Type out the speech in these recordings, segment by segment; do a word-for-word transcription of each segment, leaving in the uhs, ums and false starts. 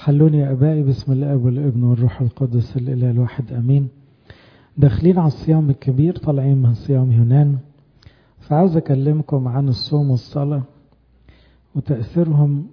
حلوني يا أبائي بسم الآب والابن والروح القدس الإله الواحد أمين. داخلين على الصيام الكبير، طالعين من صيام يونان، فعاوز أكلمكم عن الصوم والصلاة وتأثيرهم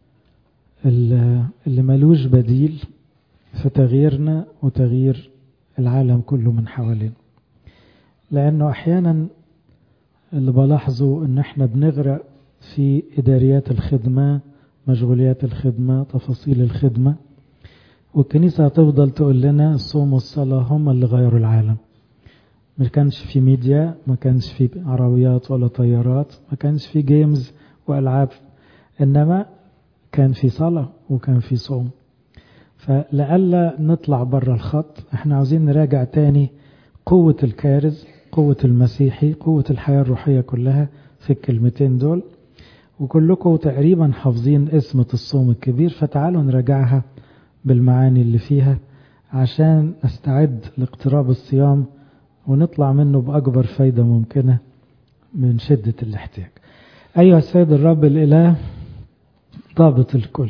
اللي ملوش بديل في تغييرنا وتغيير العالم كله من حوالين. لأنه أحيانا اللي بلاحظه إن احنا بنغرق في إداريات الخدمة، مشغوليات الخدمة، تفاصيل الخدمة، والكنيسة هتفضل تقول لنا الصوم والصلاة هم اللي غيروا العالم. ما كانش في ميديا، ما كانش في عربيات ولا طيارات، ما كانش في جيمز وألعاب، إنما كان في صلاة وكان في صوم. فلعل نطلع برا الخط، احنا عاوزين نراجع تاني قوة الكارز، قوة المسيحي، قوة الحياة الروحية كلها في الكلمتين دول. وكلكم تقريبا حافظين اسمة الصوم الكبير، فتعالوا نراجعها بالمعاني اللي فيها عشان نستعد لاقتراب الصيام ونطلع منه بأكبر فايدة ممكنة من شدة الاحتياج. أيها السيد الرب الإله ضابط الكل،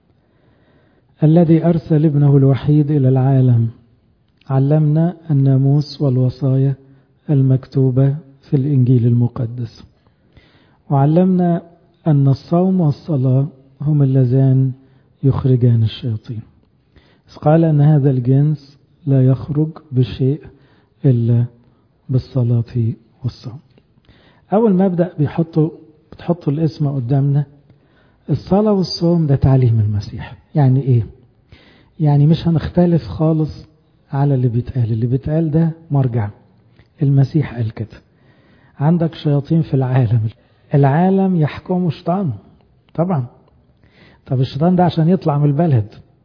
الذي أرسل ابنه الوحيد إلى العالم، علمنا الناموس والوصايا المكتوبة في الإنجيل المقدس، وعلمنا أن الصوم والصلاة هم اللذان يخرجان الشياطين. قال أن هذا الجنس لا يخرج بشيء إلا بالصلاة والصوم. أول ما أبدأ بيحطوا بتحطوا الاسم قدامنا. الصلاة والصوم ده تعليم المسيح. يعني إيه؟ يعني مش هنختلف خالص على اللي بيتقال. اللي بيتقال ده مرجع. المسيح قال كده. عندك شياطين في العالم، العالم يحكمه شيطان طبعا. طب الشيطان ده عشان يطلع من البلد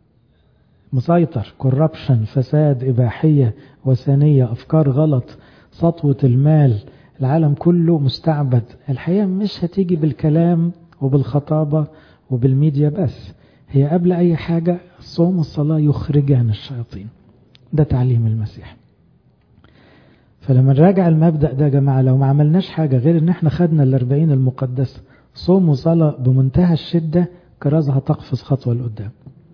مسيطر، كوربشن، فساد، إباحية، وثنية، أفكار غلط، سطوة المال، العالم كله مستعبد. الحقيقة مش هتيجي بالكلام وبالخطابة وبالميديا بس، هي قبل أي حاجة الصوم والصلاة يخرجان الشياطين. ده تعليم المسيح. فلما نراجع المبدأ ده يا جماعة، لو ما عملناش حاجة غير ان احنا خدنا الاربعين المقدسة صوم وصلاة بمنتهى الشدة، كرازة هتقفز خطوة لقدام.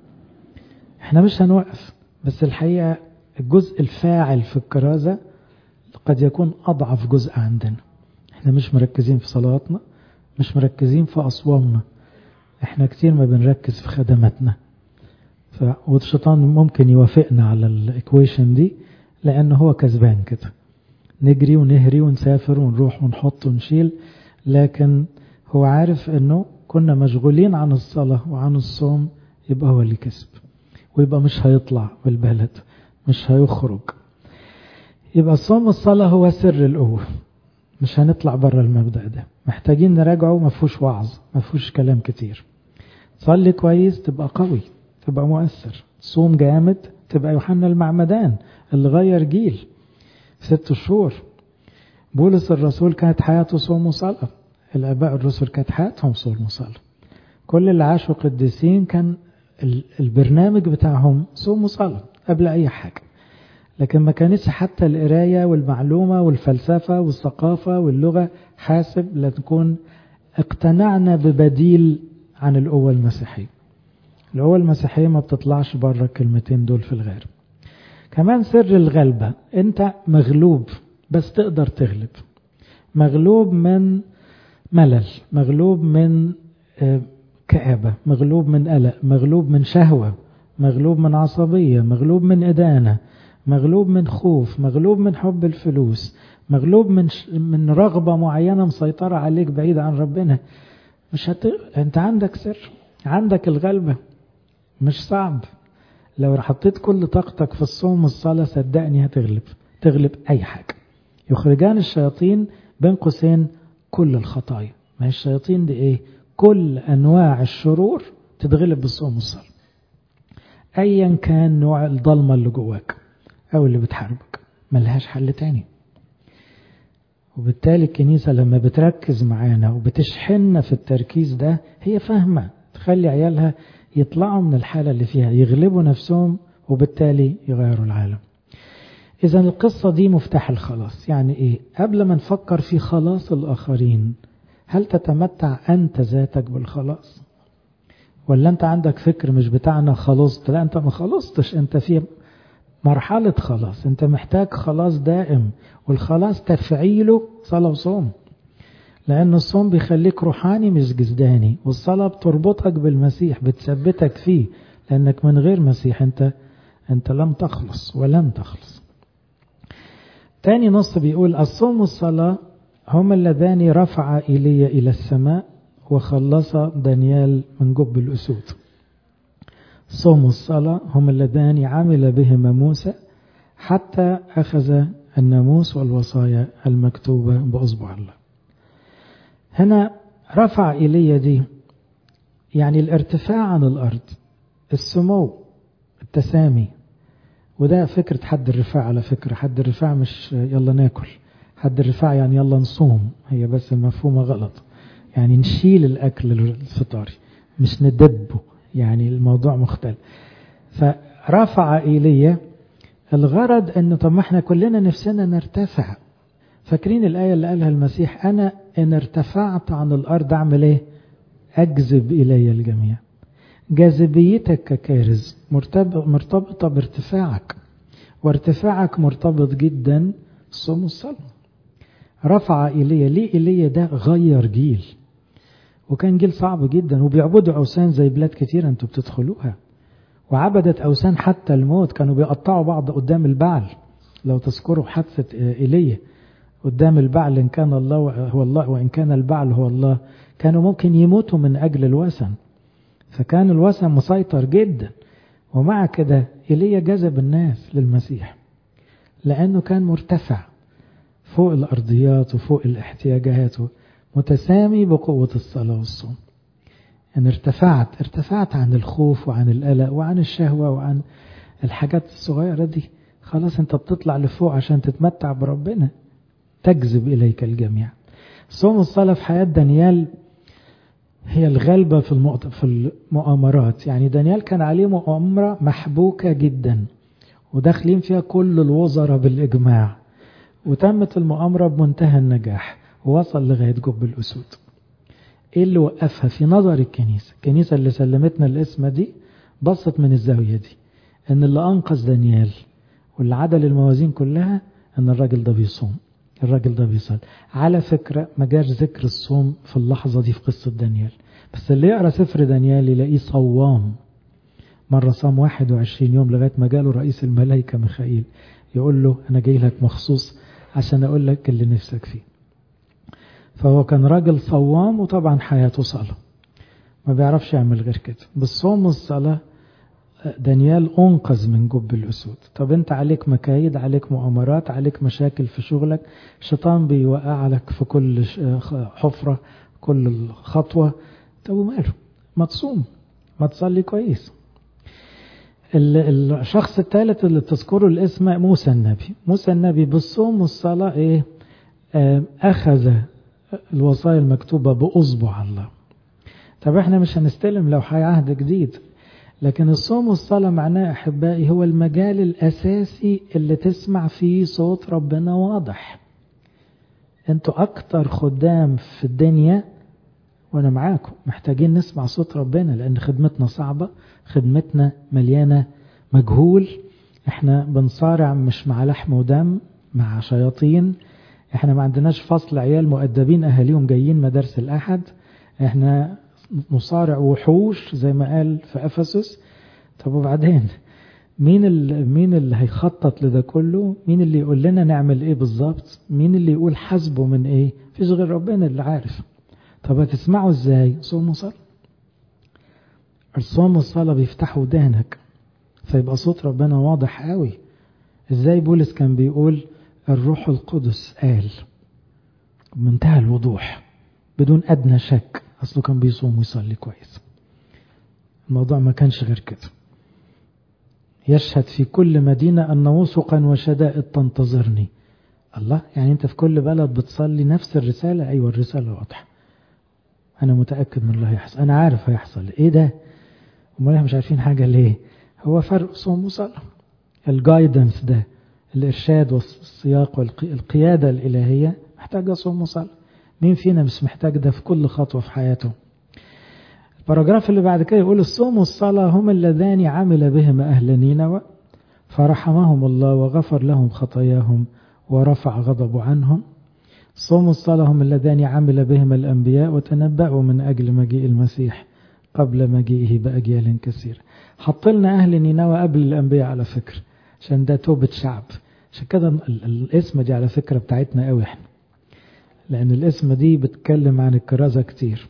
احنا مش هنوقف، بس الحقيقة الجزء الفاعل في الكرازة قد يكون أضعف جزء عندنا. احنا مش مركزين في صلواتنا، مش مركزين في أصوامنا، احنا كتير ما بنركز في خدماتنا. ف... والشيطان ممكن يوافقنا على الايكويشن دي، لأنه هو كسبان كده. نجري ونهري ونسافر ونروح ونحط ونشيل، لكن هو عارف انه كنا مشغولين عن الصلاة وعن الصوم، يبقى هو اللي كسب، ويبقى مش هيطلع بالبلد، مش هيخرج. يبقى الصوم والصلاة هو سر القوة. مش هنطلع بره المبدأ ده، محتاجين نراجعه. ما فيهوش وعظ، ما فيهوش كلام كتير. تصلي كويس تبقى قوي، تبقى مؤثر. صوم جامد تبقى يوحنا المعمدان اللي غير جيل ست شهور. بولس الرسول كانت حياته صوم وصلاة. الآباء الرسل كانت حياتهم صوم وصلاة. كل اللي عاشوا قديسين كان البرنامج بتاعهم صوم وصلاة قبل أي حاجة. لكن ما كانتش حتى القراية والمعلومة والفلسفة والثقافة واللغة حاسب لتكون اقتنعنا ببديل عن القوة المسيحية. القوة المسيحية ما بتطلعش بره الكلمتين دول في الغالب. كمان سر الغلبة، انت مغلوب بس تقدر تغلب. مغلوب من ملل، مغلوب من كآبة، مغلوب من قلق، مغلوب من شهوة، مغلوب من عصبية، مغلوب من إدانة، مغلوب من خوف، مغلوب من حب الفلوس، مغلوب من ش... من رغبة معينة مسيطرة عليك بعيد عن ربنا. مش هت... انت عندك سر، عندك الغلبة، مش صعب. لو حطيت كل طاقتك في الصوم والصلاة صدقني هتغلب، تغلب أي حاجة. يخرجان الشياطين بين قوسين كل الخطايا. ما هي الشياطين دي إيه؟ كل أنواع الشرور تتغلب بالصوم والصلاة، أيا كان نوع الظلمة اللي جواك أو اللي بتحاربك، ملهاش حل تاني. وبالتالي الكنيسة لما بتركز معانا وبتشحننا في التركيز ده، هي فاهمة تخلي عيالها يطلعوا من الحالة اللي فيها، يغلبوا نفسهم، وبالتالي يغيروا العالم. إذا القصة دي مفتاح الخلاص. يعني إيه؟ قبل ما نفكر في خلاص الآخرين، هل تتمتع أنت ذاتك بالخلاص؟ ولا انت عندك فكر مش بتاعنا خلصت؟ لا، انت ما خلصتش، انت في مرحلة خلاص، انت محتاج خلاص دائم، والخلاص تفعيله صلاة وصوم، لأن الصوم بيخليك روحاني مش جسداني، والصلاة بتربطك بالمسيح، بتثبتك فيه، لأنك من غير مسيح انت انت لم تخلص ولن تخلص. تاني نص بيقول الصوم والصلاة هما اللذان رفع إيليا إلى السماء وخلص دانيال من جب الأسود. الصوم والصلاة هما اللذان عمل بهما موسى حتى أخذ الناموس والوصايا المكتوبة بأصبع الله. هنا رفع إيليا دي يعني الارتفاع عن الأرض، السمو، التسامي. وده فكرة حد الرفاع، على فكرة حد الرفاع مش يلا ناكل، حد الرفاع يعني يلا نصوم، هي بس المفهومة غلط، يعني نشيل الأكل الفطاري مش ندبه، يعني الموضوع مختلف. فرفع إيليا الغرض أنه طب ما احنا كلنا نفسنا نرتفع. فاكرين الآية اللي قالها المسيح أنا إن ارتفعت عن الأرض أعمل إيه؟ أجذب إلي الجميع. جاذبيتك ككارز مرتبطة بارتفاعك، وارتفاعك مرتبط جدا الصوم والصلاة. رفع إيليا، ليه إيليا ده غير جيل، وكان جيل صعب جدا، وبيعبدوا أوثان زي بلاد كتير أنتوا بتدخلوها، وعبدت أوثان حتى الموت، كانوا بيقطعوا بعض قدام البعل. لو تذكروا حادثة إيليا قدام البعل، إن كان الله هو الله وإن كان البعل هو الله، كانوا ممكن يموتوا من أجل الوثن، فكان الوثن مسيطر جدا. ومع كده إيليا جذب الناس للمسيح لأنه كان مرتفع فوق الأرضيات وفوق الاحتياجات، متسامي بقوة الصلاة والصوم. أن ارتفعت ارتفعت عن الخوف وعن القلق وعن الشهوة وعن الحاجات الصغيرة دي، خلاص انت بتطلع لفوق عشان تتمتع بربنا، تجذب إليك الجميع. الصوم والصلاة في حياة دانيال هي الغلبة في في المؤامرات. يعني دانيال كان عليه مؤامرة محبوكة جدا وداخلين فيها كل الوزراء بالإجماع، وتمت المؤامرة بمنتهى النجاح ووصل لغاية جب الأسود. ايه اللي وقفها في نظر الكنيسة؟ الكنيسة اللي سلمتنا الاسم دي بصت من الزاوية دي، ان اللي انقذ دانيال واللي عدل الموازين كلها ان الراجل ده بيصوم، الراجل ده بيصلي. على فكرة ما جاش ذكر الصوم في اللحظة دي في قصة دانيال، بس اللي يقرأ سفر دانيال يلاقيه صوام. مرة صام واحد وعشرين يوم لغاية ما جاله رئيس الملائكة ميخائيل يقول له أنا جاي لك مخصوص عشان أقول لك اللي نفسك فيه. فهو كان راجل صوام، وطبعا حياته صلاة، ما بيعرفش يعمل غير كده. بالصوم والصلاة دانيال أنقذ من جب الأسود. طب أنت عليك مكايد، عليك مؤامرات، عليك مشاكل في شغلك، الشيطان بيوقع لك في كل حفرة كل خطوة، طب وماله؟ ما تصوم، ما تصلي كويس. الشخص الثالث اللي تذكره الاسم موسى النبي. موسى النبي بالصوم والصلاة إيه؟ أخذ الوصايا المكتوبة بأصبع الله. طب احنا مش هنستلم لو حي عهد جديد، لكن الصوم والصلاة معناه أحبائي هو المجال الأساسي اللي تسمع فيه صوت ربنا واضح. انتوا أكتر خدام في الدنيا وأنا معاكم محتاجين نسمع صوت ربنا، لأن خدمتنا صعبة، خدمتنا مليانة مجهول، احنا بنصارع مش مع لحم ودم، مع شياطين. احنا ما عندناش فصل عيال مؤدبين أهاليهم جايين مدارس الأحد، احنا نصارع وحوش زي ما قال في أفسس. طب وبعدين مين اللي مين اللي هيخطط لده كله؟ مين اللي يقول لنا نعمل ايه بالظبط؟ مين اللي يقول حسبه من ايه؟ فيش غير ربنا اللي عارف. طب هتسمعوا ازاي؟ صوم وصلاة. الصوم والصلاة بيفتحوا ودانك فيبقى صوت ربنا واضح قوي. ازاي بولس كان بيقول الروح القدس قال بمنتهى الوضوح بدون أدنى شك، أصله كان بيصوم ويصلي كويس. الموضوع ما كانش غير كده. يشهد في كل مدينة أن وثقا وشدائد تنتظرني. الله، يعني أنت في كل بلد بتصلي نفس الرسالة؟ أيوة الرسالة واضحة، أنا متأكد من اللي هيحصل، أنا عارف هيحصل إيه ده، وما مش عارفين حاجة ليه؟ هو فرق صوم وصلاة. الجايدنس ده، الإرشاد والسياق والقيادة الإلهية محتاجة صوم وصلاة. مين فينا مش محتاج ده في كل خطوة في حياته؟ الباراجراف اللي بعد كده يقول الصوم والصلاة هم اللذان عمل بهما أهل نينوى فرحمهم الله وغفر لهم خطاياهم ورفع غضبه عنهم. الصوم والصلاة هم اللذان عمل بهما الأنبياء وتنبأوا من أجل مجيء المسيح قبل مجيئه بأجيال كثيرة. حط لنا أهل نينوى قبل الأنبياء على فكرة، عشان ده توبة شعب. عشان كده الاسم دي على فكرة بتاعتنا قوي احنا، لأن الاسم دي بتكلم عن الكرازة كتير.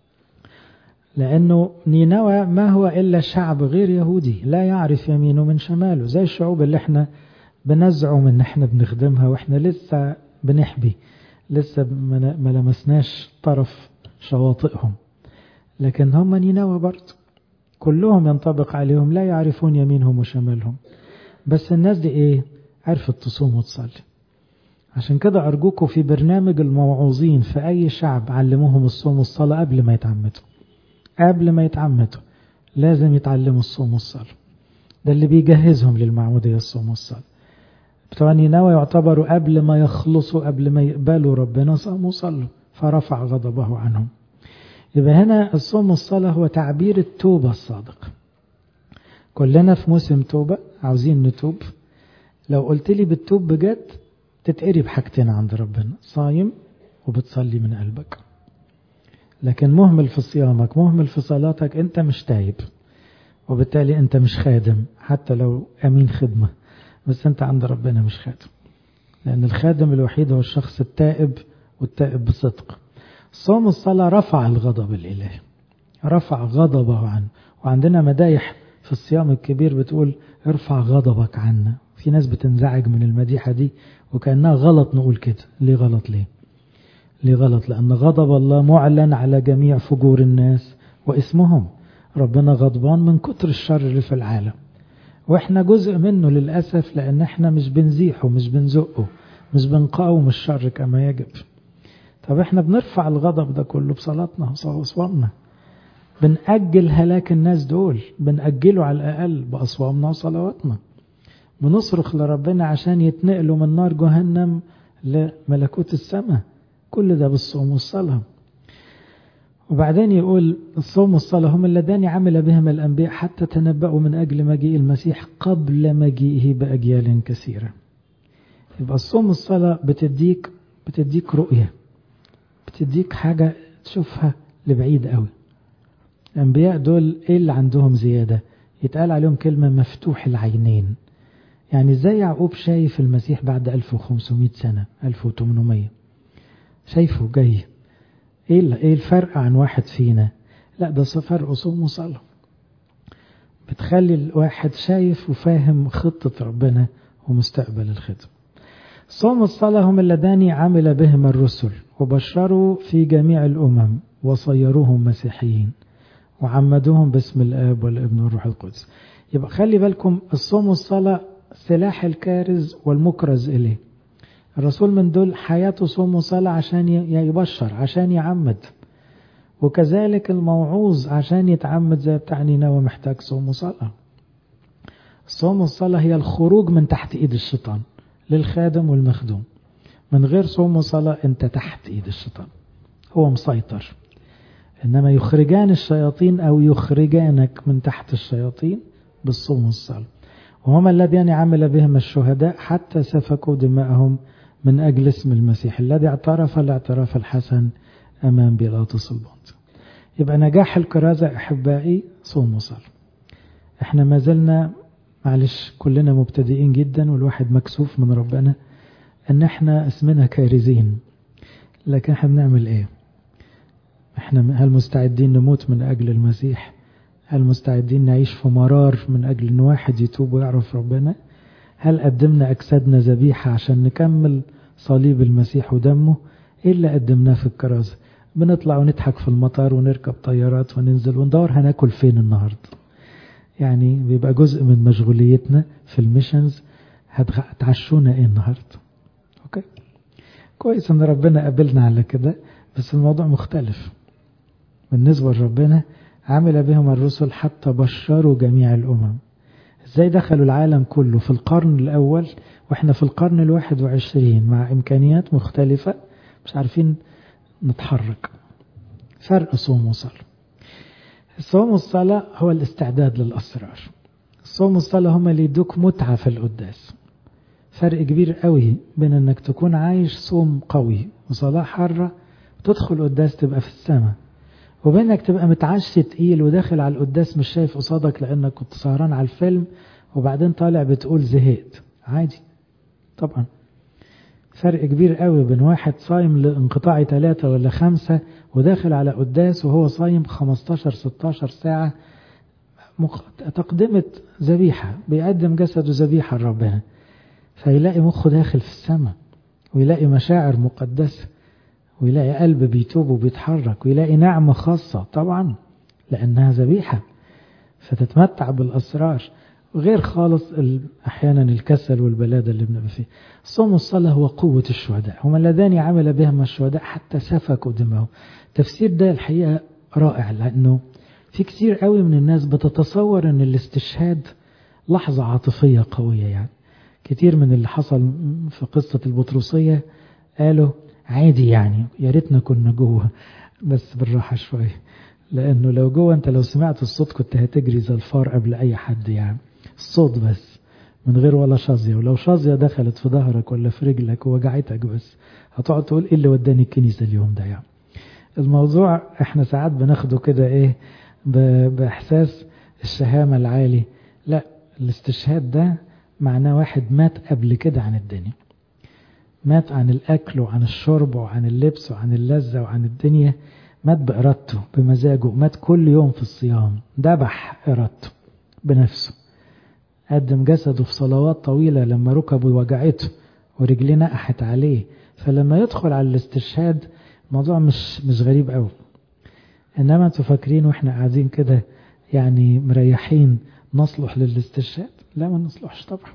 لأنه نينوى ما هو إلا شعب غير يهودي لا يعرف يمينه من شماله، زي الشعوب اللي احنا بنزعم ان احنا بنخدمها واحنا لسه بنحبي، لسه ما لمسناش طرف شواطئهم. لكن هم نينوى برضه كلهم ينطبق عليهم لا يعرفون يمينهم وشمالهم. بس الناس دي ايه؟ عرفت تصوم وتصلي. عشان كده أرجوكم في برنامج الموعوظين في أي شعب علموهم الصوم والصلاة قبل ما يتعمدوا. قبل ما يتعمدوا لازم يتعلموا الصوم والصلاة. ده اللي بيجهزهم للمعمودية الصوم والصلاة. بتوع نينوى يعتبروا قبل ما يخلصوا، قبل ما يقبلوا ربنا صاموا وصلوا فرفع غضبه عنهم. يبقى هنا الصوم والصلاة هو تعبير التوبة الصادق. كلنا في موسم توبة عاوزين نتوب. لو قلت لي بتتوب بجد تتقري بحاجتين عند ربنا، صايم وبتصلي من قلبك. لكن مهمل في صيامك مهمل في صلاتك انت مش تايب، وبالتالي انت مش خادم حتى لو امين خدمة، بس انت عند ربنا مش خادم. لان الخادم الوحيد هو الشخص التائب والتائب بصدق. الصوم والصلاة رفع الغضب الالهي، رفع غضبه عنه. وعندنا مدايح في الصيام الكبير بتقول ارفع غضبك عنا. في ناس بتنزعج من المديحة دي وكأنها غلط نقول كده. ليه غلط؟ ليه ليه غلط؟ لأن غضب الله معلن على جميع فجور الناس واسمهم. ربنا غضبان من كتر الشر اللي في العالم، واحنا جزء منه للأسف، لأن احنا مش بنزيحه مش بنزقه مش بنقاوم الشر كما يجب. طب احنا بنرفع الغضب ده كله بصلاتنا وصوامنا. بنأجل هلاك الناس دول، بنأجله على الأقل بأصوامنا وصلواتنا. بنصرخ لربنا عشان يتنقلوا من نار جهنم لملكوت السماء. كل ده بالصوم والصلاة. وبعدين يقول الصوم والصلاة هم اللذان عمل بهم الأنبياء حتى تنبأوا من أجل مجيء المسيح قبل مجيئه بأجيال كثيرة. يبقى الصوم والصلاة بتديك بتديك رؤية، بتديك حاجة تشوفها لبعيد قوي. الأنبياء دول إيه اللي عندهم زيادة؟ يتقال عليهم كلمة مفتوح العينين. يعني ازاي يعقوب شايف المسيح بعد ألف وخمسمائة سنة ألف وثمانمائة شايفه جاي؟ ايه ايه الفرق عن واحد فينا؟ لا ده فرق صوم وصلاة. بتخلي الواحد شايف وفاهم خطة ربنا ومستقبل الخدمة. صوم الصلاة هم اللذان عمل بهم الرسل وبشروا في جميع الأمم وصيروهم مسيحيين وعمدوهم باسم الآب والابن والروح القدس. يبقى خلي بالكم الصوم والصلاة سلاح الكارز والمكرز إليه. الرسول من دول حياته صوم وصلاة عشان يبشر عشان يعمد، وكذلك الموعوظ عشان يتعمد زي بتاع نينوى محتاج صوم وصلاة. الصوم والصلاة هي الخروج من تحت ايد الشيطان للخادم والمخدوم. من غير صوم وصلاة انت تحت ايد الشيطان، هو مسيطر. انما يخرجان الشياطين او يخرجانك من تحت الشياطين بالصوم والصلاة. وهم الذين عمل بهم الشهداء حتى سفكوا دماءهم من أجل اسم المسيح الذي اعترف الاعتراف الحسن أمام بيلاطس البنطي. يبقى نجاح الكرازة أحبائي صوم وصلاة. احنا ما زلنا معلش كلنا مبتدئين جدا، والواحد مكسوف من ربنا ان احنا اسمنا كارزين. لكن احنا بنعمل ايه؟ احنا هل مستعدين نموت من أجل المسيح؟ هل مستعدين نعيش في مرار من أجل أن واحد يتوب ويعرف ربنا؟ هل قدمنا أجسادنا ذبيحة عشان نكمل صليب المسيح ودمه؟ إيه اللي قدمناه في الكرازة؟ بنطلع ونضحك في المطار ونركب طيارات وننزل وندور هناكل فين النهاردة. يعني بيبقى جزء من مشغوليتنا في الميشنز، هتعشونا ايه النهاردة؟ اوكي كويس ان ربنا قابلنا على كده، بس الموضوع مختلف بالنسبة لربنا. عمل بهم الرسل حتى بشروا جميع الأمم. ازاي دخلوا العالم كله في القرن الأول واحنا في القرن الواحد وعشرين مع إمكانيات مختلفة مش عارفين نتحرك؟ فرق صوم وصلاة. الصوم والصلاة هو الاستعداد للأسرار. الصوم والصلاة هما اللي يدوك متعة في القداس. فرق كبير قوي بين انك تكون عايش صوم قوي وصلاة حارة وتدخل قداس تبقى في السماء، وبينك تبقى متعشي تقيل وداخل على القداس مش شايف قصادك لانك كنت سهران على الفيلم، وبعدين طالع بتقول زهقت. عادي طبعا. فرق كبير قوي بين واحد صايم لانقطاع ثلاثة ولا خمسة وداخل على قداس وهو صايم خمستاشر ستاشر ساعة تقدمة ذبيحة، بيقدم جسده ذبيحة لربنا، فيلاقي مخه داخل في السماء، ويلاقي مشاعر مقدسة، ويلاقي قلب بيتوب وبيتحرك، ويلاقي نعمة خاصة طبعا لأنها ذبيحة، فتتمتع بالأسرار، وغير خالص أحيانا الكسل والبلادة اللي بنبقى فيه. الصوم والصلاة هو قوة الشهداء، هما اللذان عمل بهم الشهداء حتى سفكوا دمهم. تفسير ده الحقيقة رائع، لأنه في كتير قوي من الناس بتتصور أن الاستشهاد لحظة عاطفية قوية. يعني كتير من اللي حصل في قصة البطرسية قالوا عادي، يعني يا ريتنا كنا جوه، بس بالراحة شوية، لأنه لو جوه أنت لو سمعت الصوت كنت هتجري زي الفار قبل أي حد. يعني الصوت بس من غير ولا شظية، ولو شظية دخلت في ظهرك ولا في رجلك ووجعتك بس هتقعد تقول إيه اللي وداني الكنيسة اليوم ده. يعني الموضوع احنا ساعات بناخده كده ايه بإحساس الشهامة العالي. لا، الاستشهاد ده معناه واحد مات قبل كده عن الدنيا، مات عن الأكل وعن الشرب وعن اللبس وعن اللذة وعن الدنيا، مات بإرادته بمزاجه، مات كل يوم في الصيام، ذبح إرادته بنفسه، قدم جسده في صلوات طويلة لما ركبه وجعته ورجليه نقحت عليه. فلما يدخل على الاستشهاد الموضوع مش مش غريب قوي. إنما انتوا فاكرين واحنا قاعدين كده يعني مريحين نصلح للاستشهاد؟ لا، ما نصلحش طبعا.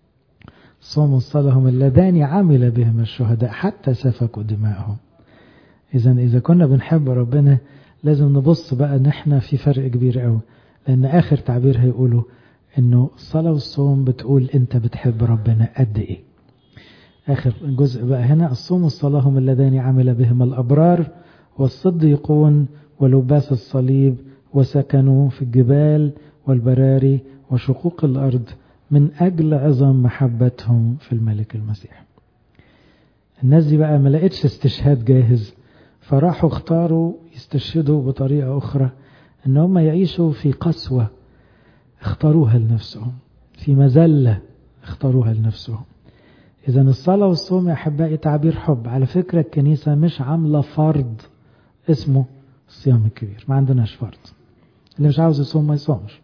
الصوم والصلاة هم اللذان عمل بهم الشهداء حتى سفكوا دماءهم. إذا إذا كنا بنحب ربنا لازم نبص بقى إن احنا في فرق كبير قوي، لأن آخر تعبير هيقوله إنه الصلاة والصوم بتقول أنت بتحب ربنا قد إيه. آخر جزء بقى هنا، الصوم والصلاة هم اللذان عمل بهم الأبرار والصديقون ولباس الصليب وسكنوا في الجبال والبراري وشقوق الأرض من أجل عظم محبتهم في الملك المسيح. الناس دي بقى ما لقيتش استشهاد جاهز، فراحوا اختاروا يستشهدوا بطريقة أخرى، إن هم يعيشوا في قسوة اختاروها لنفسهم، في مذلة اختاروها لنفسهم. إذن الصلاة والصوم يا أحبائي تعبير حب. على فكرة الكنيسة مش عاملة فرض اسمه الصيام الكبير، ما عندناش فرض، اللي مش عاوز يصوم ما يصومش،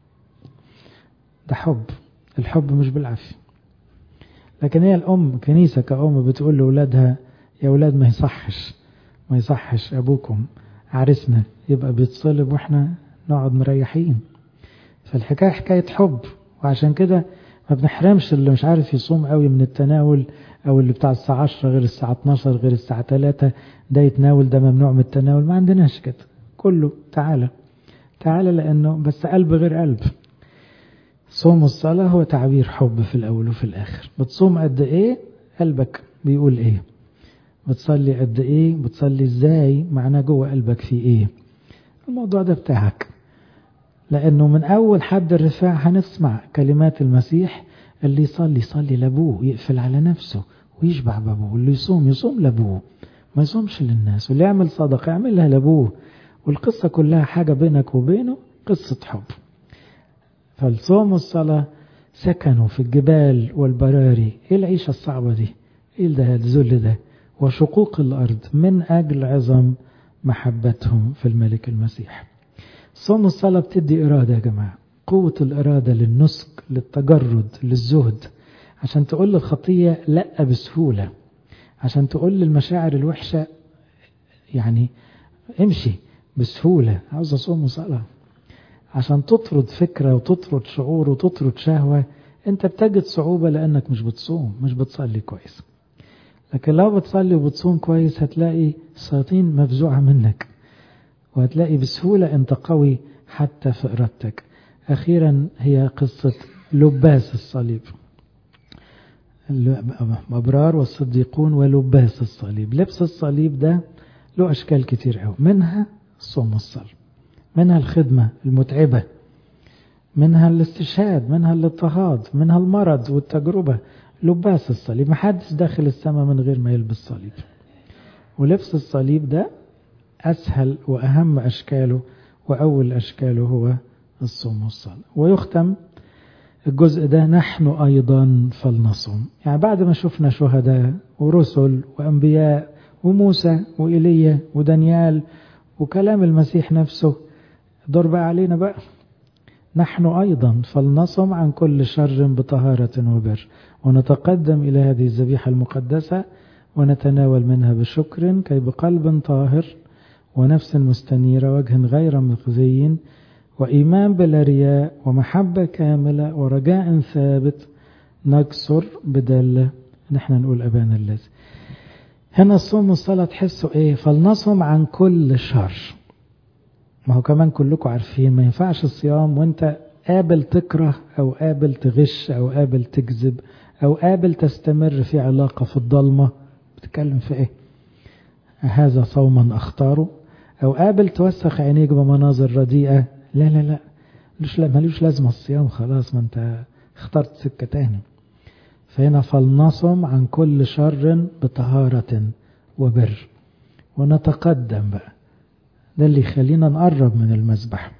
ده حب. الحب مش بالعافية. لكن هي الأم كنيسة كأم بتقول لأولادها يا أولاد ما يصحش ما يصحش أبوكم عرسنا يبقى بيتصلب وإحنا نقعد مريحين. فالحكاية حكاية حب، وعشان كده ما بنحرمش اللي مش عارف يصوم قوي من التناول، أو اللي بتاع الساعة عشرة غير الساعة اتناشر غير الساعة ثلاثة ده يتناول، ده ممنوع من التناول. ما عندناش كده، كله تعالى تعالى، لأنه بس قلب غير قلب. صوم الصلاة هو تعبير حب في الأول وفي الآخر. بتصوم قد إيه؟ قلبك بيقول إيه؟ بتصلي قد إيه؟ بتصلي إزاي؟ معناه جوه قلبك في إيه؟ الموضوع ده بتاعك، لأنه من أول حد الرفاع هنسمع كلمات المسيح: اللي يصلي يصلي لأبوه، يقفل على نفسه ويشبع بأبوه، واللي يصوم يصوم لأبوه ما يصومش للناس، واللي يعمل صدقة يعملها لأبوه. والقصة كلها حاجة بينك وبينه، قصة حب. فالصوم والصلاة سكنوا في الجبال والبراري. ايه العيشة الصعبة دي؟ ايه ده الذل ده؟ وشقوق الأرض من أجل عظم محبتهم في الملك المسيح. الصوم والصلاة بتدي إرادة يا جماعة، قوة الإرادة للنسك، للتجرد، للزهد، عشان تقول للخطية لأ بسهولة، عشان تقول للمشاعر الوحشة يعني امشي بسهولة. عاوز أصوم وصلاة عشان تطرد فكرة وتطرد شعور وتطرد شهوة. انت بتجد صعوبة لأنك مش بتصوم، مش بتصلي كويس. لكن لو بتصلي وبتصوم كويس هتلاقي الشياطين مفزوعة منك، وهتلاقي بسهولة انت قوي حتى في إرادتك. أخيرا هي قصة لباس الصليب، الأبرار والصديقون ولباس الصليب. لبس الصليب ده له أشكال كتير قوي، منها الصوم والصلاة. منها الخدمة المتعبة، منها الاستشهاد، منها الاضطهاد، منها المرض والتجربة، لباس الصليب. محدش داخل السماء من غير ما يلبس صليب، ولبس الصليب ده أسهل وأهم أشكاله وأول أشكاله هو الصوم والصلاة. ويختم الجزء ده نحن أيضا فلنصوم. يعني بعد ما شفنا شهداء ورسل وأنبياء وموسى وإيليا ودانيال وكلام المسيح نفسه، دور بقى علينا بقى نحن أيضا فلنصم عن كل شر بطهارة وبر، ونتقدم إلى هذه الذبيحة المقدسة ونتناول منها بشكر، كي بقلب طاهر ونفس مستنيرة وجه غير مخزي وإيمان بلا رياء ومحبة كاملة ورجاء ثابت نكسر بدالة نحن نقول أبانا الذي. هنا الصوم والصلاة تحسوا إيه؟ فلنصم عن كل شر. ما هو كمان كلكم عارفين ما ينفعش الصيام وانت قابل تكره أو قابل تغش أو قابل تكذب أو قابل تستمر في علاقة في الضلمة. بتتكلم في إيه؟ هذا صوما أختاره؟ أو قابل توسخ عينيك بمناظر رديئة؟ لا لا لا ملوش ملوش لازمة الصيام، خلاص ما انت اخترت سكة تاني. فهنا فلنصم عن كل شر بطهارة وبر ونتقدم بقى. ده اللي يخلينا نقرب من المذبح.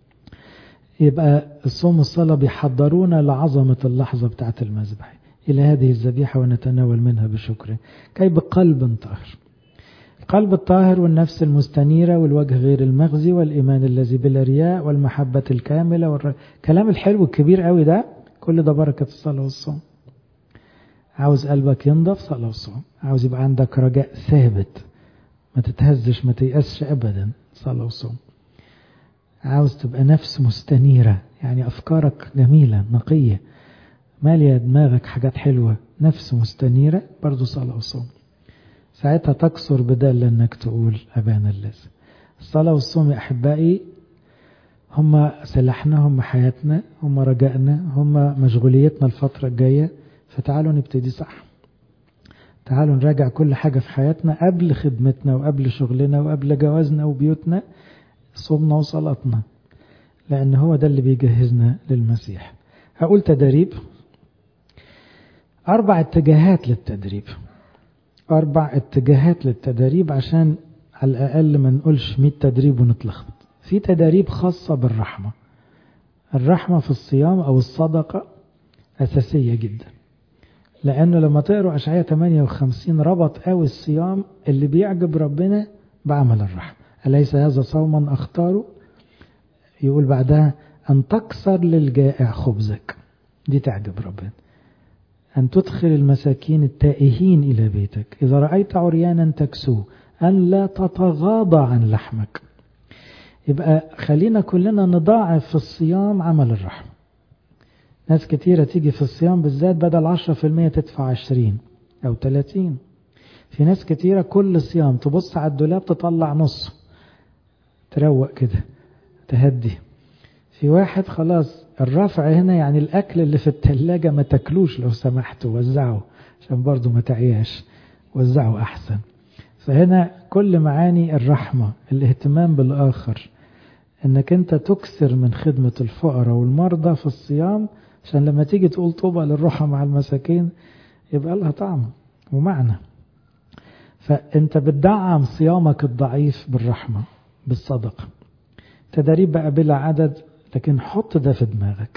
يبقى الصوم والصلاة بيحضرونا لعظمة اللحظة بتاعت المذبح، إلى هذه الذبيحة ونتناول منها بشكر، كي بقلب طاهر. القلب الطاهر والنفس المستنيرة والوجه غير المخزي والإيمان الذي بلا رياء والمحبة الكاملة والكلام الحلو الكبير قوي ده، كل ده بركة الصلاة والصوم. عاوز قلبك ينضف، صلاة والصوم. عاوز يبقى عندك رجاء ثابت، ما تتهزش ما تيأسش أبدا، صلاة وصوم. عاوز تبقى نفس مستنيرة، يعني أفكارك جميلة نقية مالية دماغك حاجات حلوة، نفس مستنيرة، برضو صلاة وصوم. ساعتها تكسر بدال أنك تقول أبانا الذي. الصلاة والصوم يا أحبائي هم سلاحنا، هم حياتنا، هم رجائنا، هم مشغوليتنا الفترة الجاية. فتعالوا نبتدي صح، تعالوا نراجع كل حاجة في حياتنا قبل خدمتنا وقبل شغلنا وقبل جوازنا وبيوتنا، صومنا وصلاتنا، لأن هو ده اللي بيجهزنا للمسيح. هقول تدريب، أربع اتجاهات للتدريب، أربع اتجاهات للتدريب عشان على الأقل ما نقولش مية تدريب ونتلخبط. في تدريب خاصة بالرحمة. الرحمة في الصيام أو الصدقة أساسية جدا، لأنه لما تقروا أشعياء ثمانية وخمسين ربط قوي الصيام اللي بيعجب ربنا بعمل الرحمة. أليس هذا صوما أختاره؟ يقول بعدها أن تكسر للجائع خبزك، دي تعجب ربنا. أن تدخل المساكين التائهين إلى بيتك، إذا رأيت عريانا تكسوه، أن لا تتغاضى عن لحمك. يبقى خلينا كلنا نضاعف في الصيام عمل الرحمة. ناس كتيرة تيجي في الصيام بالذات بدل عشرة في المية تدفع عشرين أو ثلاثين. في ناس كتيرة كل صيام تبص على الدولاب تطلع نص، تروق كده تهدي. في واحد خلاص الرفع هنا يعني الأكل اللي في التلاجة ما تاكلوش لو سمحت، وزعه عشان برضو ما تعياش، وزعه أحسن. فهنا كل معاني الرحمة، الاهتمام بالآخر، انك انت تكثر من خدمة الفقراء والمرضى في الصيام، عشان لما تيجي تقول طوبى للرحى مع المساكين يبقى لها طعم ومعنى. فانت بتدعم صيامك الضعيف بالرحمة بالصدقة. تدريب بقى بلا عدد، لكن حط ده في دماغك،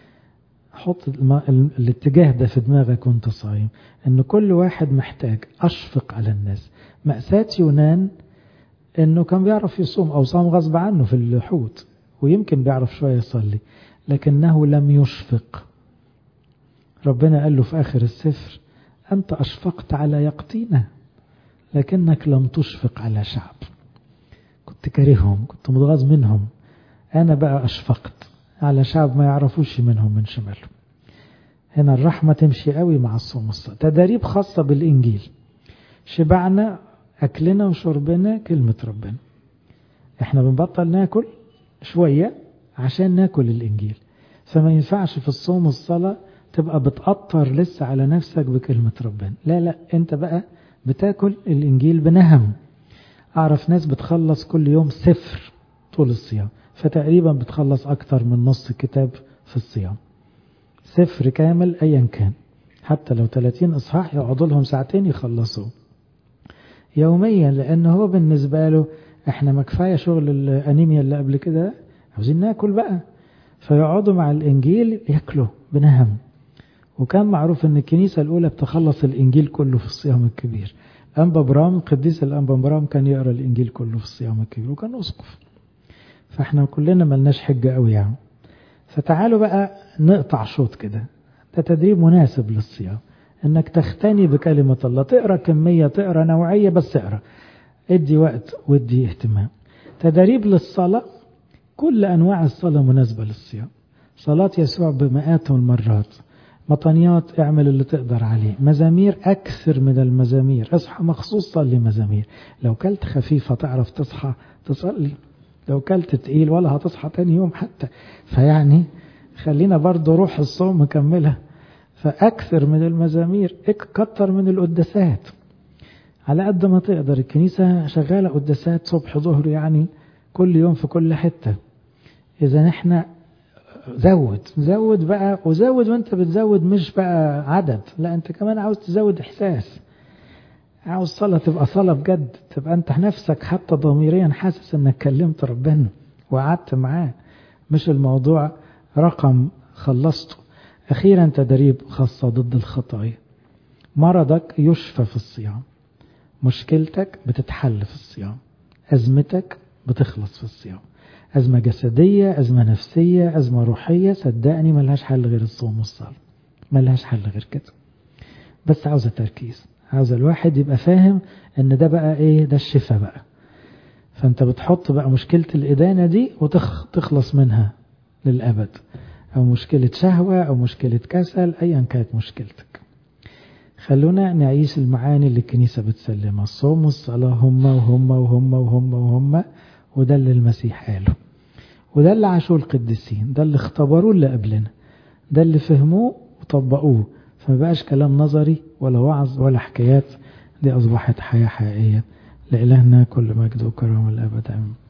حط الاتجاه ده في دماغك وانت صايم، ان كل واحد محتاج. اشفق على الناس. مأساة يونان انه كان بيعرف يصوم او صام غصب عنه في الحوت، ويمكن بيعرف شوية يصلي، لكنه لم يشفق. ربنا قال له في اخر السفر انت اشفقت على يقطينة لكنك لم تشفق على شعب. كنت كارههم، كنت متغاظ منهم، انا بقى اشفقت على شعب ما يعرفوش منهم من شمالهم. هنا الرحمة تمشي قوي مع الصوم والصلاة. تدريب خاصة بالانجيل. شبعنا أكلنا وشربنا كلمة ربنا. احنا بنبطل ناكل شوية عشان ناكل الإنجيل، فما ينفعش في الصوم والصلاة تبقى بتقطر لسه على نفسك بكلمة ربنا. لا لا، انت بقى بتاكل الإنجيل بنهم. أعرف ناس بتخلص كل يوم سفر طول الصيام، فتقريبا بتخلص أكتر من نص كتاب في الصيام. سفر كامل أيا كان، حتى لو ثلاثين إصحاح يقعدوا لهم ساعتين يخلصوا يوميا، لأن هو بالنسبة له احنا ما كفاية شغل الأنيميا اللي قبل كده، عاوزين ناكل بقى. فيقعدوا مع الإنجيل ياكلوا بنهم. وكان معروف ان الكنيسة الأولى بتخلص الإنجيل كله في الصيام الكبير. أنبا برام، قديس الأنبا برام، كان يقرأ الإنجيل كله في الصيام الكبير وكان أسقف. فاحنا كلنا ملناش حجة قوي يعني. فتعالوا بقى نقطع شوط كده. ده تدريب مناسب للصيام، انك تختني بكلمة الله، تقرأ كمية، تقرأ نوعية، بس اقرأ، ادي وقت وادي اهتمام. تدريب للصلاة، كل أنواع الصلاة مناسبة للصيام. صلاة يسوع بمئات المرات. مطنيات، اعمل اللي تقدر عليه. مزامير، أكثر من المزامير، اصحى مخصوص صلي مزامير. لو كلت خفيفة تعرف تصحى تصلي، لو كلت تقيل ولا هتصحى تاني يوم حتى. فيعني خلينا برضو روح الصوم مكملة. فأكثر من المزامير، كتر من القداسات على قد ما تقدر. الكنيسة شغالة قداسات صبح ظهر يعني كل يوم في كل حتة. إذا احنا زود زود بقى، وزود وانت بتزود مش بقى عدد، لا انت كمان عاوز تزود إحساس. عاوز صلاة تبقى صلاة بجد، تبقى انت نفسك حتى ضميريا حاسس انك كلمت ربنا وقعدت معاه، مش الموضوع رقم خلصته. أخيرا تدريب خاصة ضد الخطايا. مرضك يشفى في الصيام، مشكلتك بتتحل في الصيام، أزمتك بتخلص في الصيام. أزمة جسدية، أزمة نفسية، أزمة روحية، صدقني ملهاش حل غير الصوم والصلاة، ملهاش حل غير كده. بس عاوزة تركيز، عاوزة الواحد يبقى فاهم ان ده بقى ايه، ده الشفاء بقى. فانت بتحط بقى مشكلة الإدانة دي وتخلص منها للأبد، أو مشكلة شهوة أو مشكلة كسل، أيا كانت مشكلتك. خلونا نعيش المعاني اللي الكنيسة بتسلمها. الصوم والصلاة هم وهم وهم وهم وهم، وده اللي المسيح قاله، وده اللي عاشوه القديسين، ده اللي اختبروه اللي قبلنا، ده اللي فهموه وطبقوه. فما بقاش كلام نظري ولا وعظ ولا حكايات، دي أصبحت حياة حقيقية. لإلهنا كل مجد وكرم الأبد. آمين.